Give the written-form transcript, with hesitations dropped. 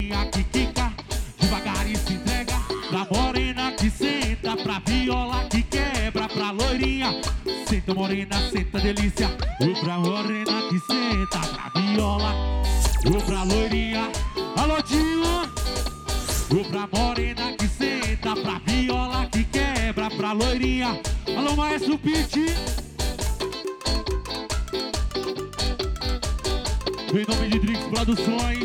que quica, devagar e se entrega. Pra morena que senta, pra viola que quebra. Pra loirinha, senta morena, senta delícia. Ou pra morena que senta, pra viola. Ou pra loirinha, alô tio. Ou pra morena que senta, pra viola que quebra. Pra loirinha, alô maestro Pete. Em nome de Drix Produções.